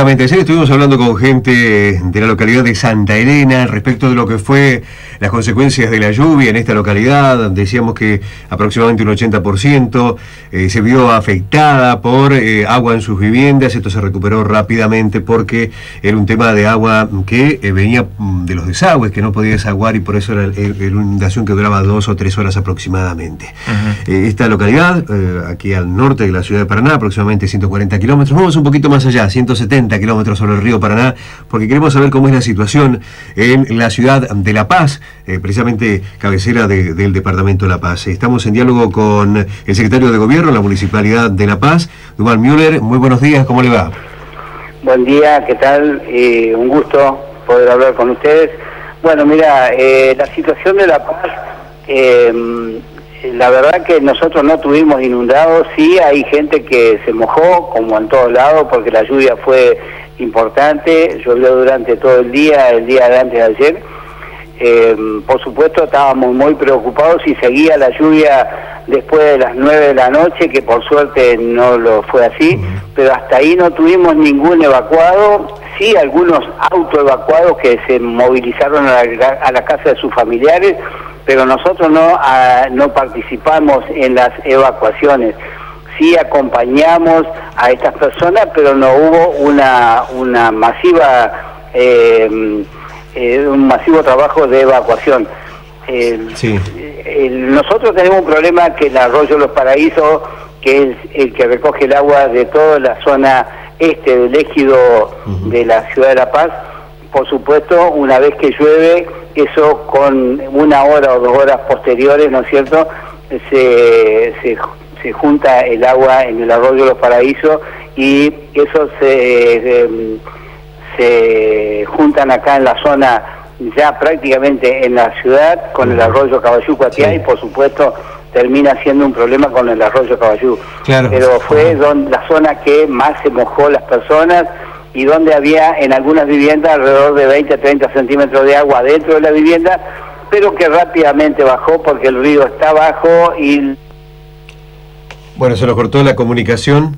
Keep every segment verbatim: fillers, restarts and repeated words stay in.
Exactamente, ayer estuvimos hablando con gente de la localidad de Santa Elena respecto de lo que fue las consecuencias de la lluvia en esta localidad. Decíamos que aproximadamente un ochenta por ciento eh, se vio afectada por eh, agua en sus viviendas. Esto se recuperó rápidamente porque era un tema de agua que eh, venía de los desagües, que no podía desaguar, y por eso era, era una inundación que duraba dos o tres horas aproximadamente. Uh-huh. eh, esta localidad, eh, aquí al norte de la ciudad de Paraná, aproximadamente ciento cuarenta kilómetros, vamos un poquito más allá, ciento setenta kilómetros sobre el río Paraná, porque queremos saber cómo es la situación en la ciudad de La Paz, eh, precisamente cabecera de, del departamento de La Paz. Estamos en diálogo con el secretario de Gobierno de la Municipalidad de La Paz, Duval Müller. Muy buenos días, ¿cómo le va? Buen día, ¿qué tal? Eh, un gusto poder hablar con ustedes. Bueno, mira, eh, la situación de La Paz, eh, la verdad que nosotros no tuvimos inundados. Sí hay gente que se mojó, como en todos lados, porque la lluvia fue importante, llovió durante todo el día, el día de antes de ayer. Eh, por supuesto estábamos muy preocupados y seguía la lluvia después de las nueve de la noche, que por suerte no lo fue así, pero hasta ahí no tuvimos ningún evacuado. Sí, algunos autoevacuados que se movilizaron a la, a la casa de sus familiares, pero nosotros no, a, no participamos en las evacuaciones. Sí acompañamos a estas personas, pero no hubo una, una masiva... Eh, Eh, un masivo trabajo de evacuación. Eh, sí. eh, nosotros tenemos un problema que el arroyo Los Paraísos, que es el que recoge el agua de toda la zona este del ejido uh-huh. de la ciudad de La Paz. Por supuesto, una vez que llueve, eso con una hora o dos horas posteriores, ¿no es cierto?, se, se, se junta el agua en el arroyo Los Paraísos, y eso se... Eh, se juntan acá en la zona, ya prácticamente en la ciudad, con el arroyo Caballú Cuatiá, sí. Y por supuesto termina siendo un problema con el arroyo Caballú. Claro. Pero fue uh-huh. donde, la zona que más se mojó las personas, y donde había en algunas viviendas alrededor de veinte a treinta centímetros de agua dentro de la vivienda, pero que rápidamente bajó porque el río está bajo y... Bueno, se nos cortó la comunicación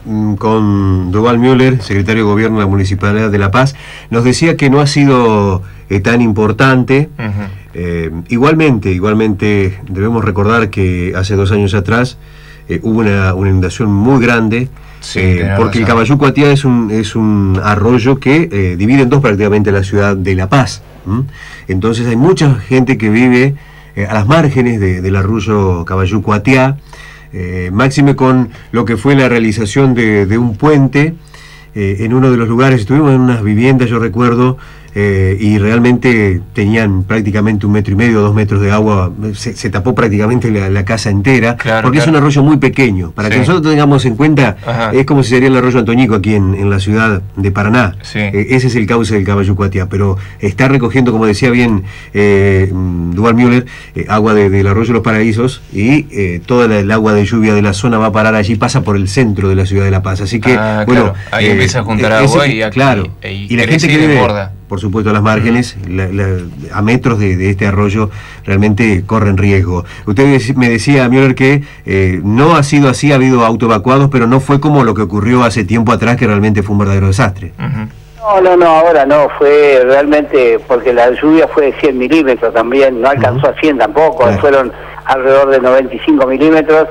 con Duval Müller, secretario de Gobierno de la Municipalidad de La Paz. Nos decía que no ha sido eh, tan importante. Uh-huh. Eh, igualmente, igualmente debemos recordar que hace dos años atrás eh, hubo una, una inundación muy grande, sí, eh, porque razón. El Caballú Cuatiá es un, es un arroyo que eh, divide en dos prácticamente la ciudad de La Paz. ¿Mm? Entonces hay mucha gente que vive eh, a las márgenes de, del arroyo Caballú Cuatiá. Eh, máxime con lo que fue la realización de, de un puente eh, en uno de los lugares. Estuvimos en unas viviendas, yo recuerdo, eh, y realmente tenían prácticamente un metro y medio, dos metros de agua. Se, se tapó prácticamente la, la casa entera, claro, porque claro. Es un arroyo muy pequeño. Para sí. que nosotros tengamos en cuenta, ajá. Es como si sería el arroyo Antoñico aquí en, en la ciudad de Paraná. Sí. Eh, ese es el cauce del Caballú Cuatiá, pero está recogiendo, como decía bien eh, Duval Müller, eh, agua de, del arroyo Los Paraísos, y eh, toda la, el agua de lluvia de la zona va a parar allí, pasa por el centro de la ciudad de La Paz. Así que, ah, bueno, claro. Ahí eh, empieza a juntar eh, agua ese, y aquí, claro. Y, y la gente que vive, por supuesto, a las márgenes, uh-huh. la, la, a metros de, de este arroyo, realmente corren riesgo. Usted me decía, Müller, que eh, no ha sido así, ha habido autoevacuados, pero no fue como lo que ocurrió hace tiempo atrás, que realmente fue un verdadero desastre. Uh-huh. No, no, no, ahora no, fue realmente, porque la lluvia fue de cien milímetros también, no alcanzó uh-huh. a cien tampoco, claro. Fueron alrededor de noventa y cinco milímetros,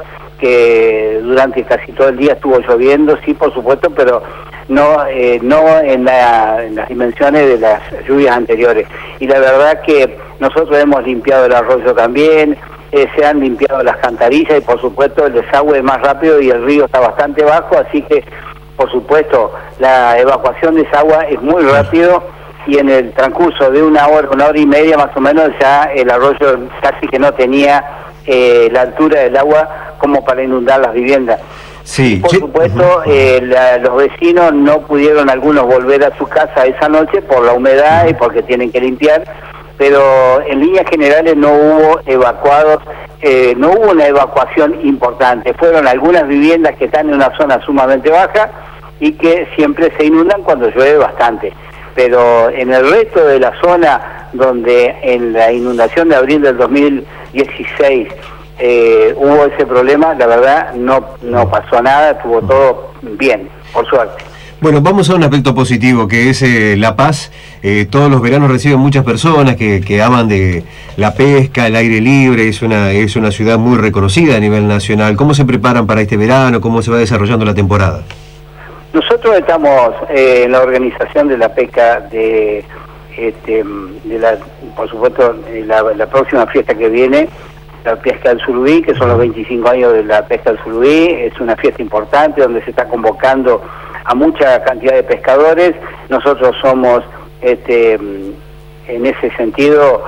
que durante casi todo el día estuvo lloviendo, sí, por supuesto, pero no eh, no en, la, en las dimensiones de las lluvias anteriores. Y la verdad que nosotros hemos limpiado el arroyo también, eh, se han limpiado las cantarillas, y por supuesto el desagüe es más rápido y el río está bastante bajo, así que por supuesto la evacuación de esa agua es muy rápido, y en el transcurso de una hora, una hora y media más o menos, ya el arroyo casi que no tenía eh, la altura del agua como para inundar las viviendas. Sí, y por sí. supuesto, uh-huh. eh, la, los vecinos no pudieron algunos volver a su casa esa noche por la humedad uh-huh. y porque tienen que limpiar, pero en líneas generales no hubo evacuados, eh, no hubo una evacuación importante. Fueron algunas viviendas que están en una zona sumamente baja y que siempre se inundan cuando llueve bastante. Pero en el resto de la zona, donde en la inundación de abril del dos mil dieciséis eh, hubo ese problema, la verdad no no pasó nada, estuvo todo bien, por suerte. Bueno, vamos a un aspecto positivo, que es eh, La Paz. Eh, todos los veranos reciben muchas personas que, que aman de la pesca, el aire libre. Es una, es una ciudad muy reconocida a nivel nacional. ¿Cómo se preparan para este verano? ¿Cómo se va desarrollando la temporada? Nosotros estamos eh, en la organización de la pesca de, este, de la, por supuesto, la, la próxima fiesta que viene, la pesca del surubí, que son los veinticinco años de la pesca del surubí. Es una fiesta importante donde se está convocando a mucha cantidad de pescadores. Nosotros somos, este, en ese sentido,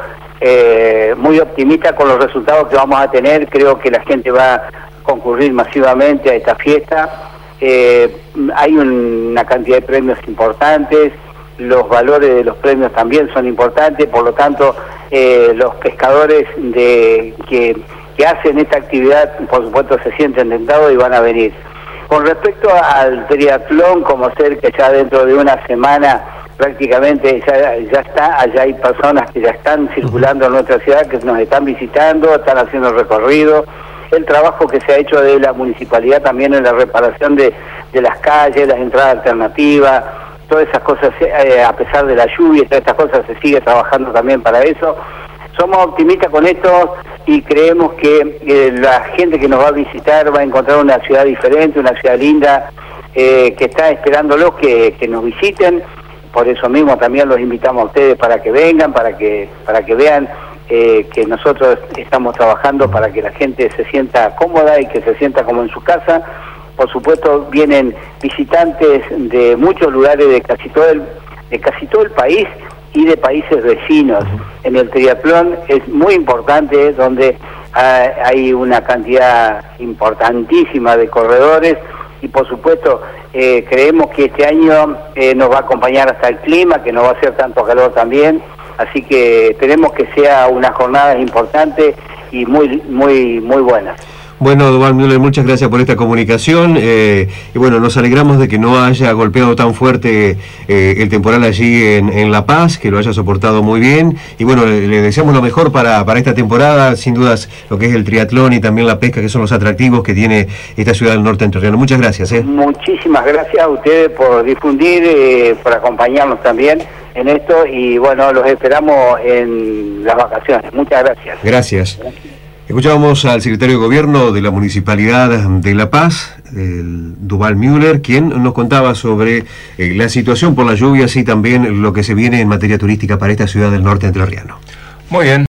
eh, muy optimistas con los resultados que vamos a tener. Creo que la gente va a concurrir masivamente a esta fiesta. Eh, hay una cantidad de premios importantes, los valores de los premios también son importantes, por lo tanto, eh, los pescadores de que, que hacen esta actividad, por supuesto, se sienten tentados y van a venir. Con respecto al triatlón, como ser que ya dentro de una semana prácticamente ya, ya está, allá hay personas que ya están circulando en nuestra ciudad, que nos están visitando, están haciendo recorrido. El trabajo que se ha hecho de la municipalidad también en la reparación de, de las calles, las entradas alternativas, todas esas cosas, eh, a pesar de la lluvia, todas estas cosas se sigue trabajando también para eso. Somos optimistas con esto y creemos que eh, la gente que nos va a visitar va a encontrar una ciudad diferente, una ciudad linda, eh, que está esperándolos que, que nos visiten. Por eso mismo también los invitamos a ustedes para que vengan, para que, para que vean eh, que nosotros estamos trabajando para que la gente se sienta cómoda y que se sienta como en su casa. Por supuesto vienen visitantes de muchos lugares de casi todo el, de casi todo el país y de países vecinos. En el triatlón es muy importante, donde uh, hay una cantidad importantísima de corredores y por supuesto eh, creemos que este año eh, nos va a acompañar hasta el clima, que no va a ser tanto calor también, así que esperemos que sea una jornada importante y muy muy muy buena. Bueno, Duval Müller, muchas gracias por esta comunicación eh, y bueno, nos alegramos de que no haya golpeado tan fuerte eh, el temporal allí en, en La Paz, que lo haya soportado muy bien y bueno, le, le deseamos lo mejor para, para esta temporada, sin dudas lo que es el triatlón y también la pesca, que son los atractivos que tiene esta ciudad del norte entrerriano. Muchas gracias. ¿eh? Muchísimas gracias a ustedes por difundir, eh, por acompañarnos también en esto y bueno, los esperamos en las vacaciones. Muchas gracias. Gracias. Escuchábamos al secretario de Gobierno de la Municipalidad de La Paz, el Duval Müller, quien nos contaba sobre eh, la situación por las lluvias y también lo que se viene en materia turística para esta ciudad del norte entrerriano. Muy bien.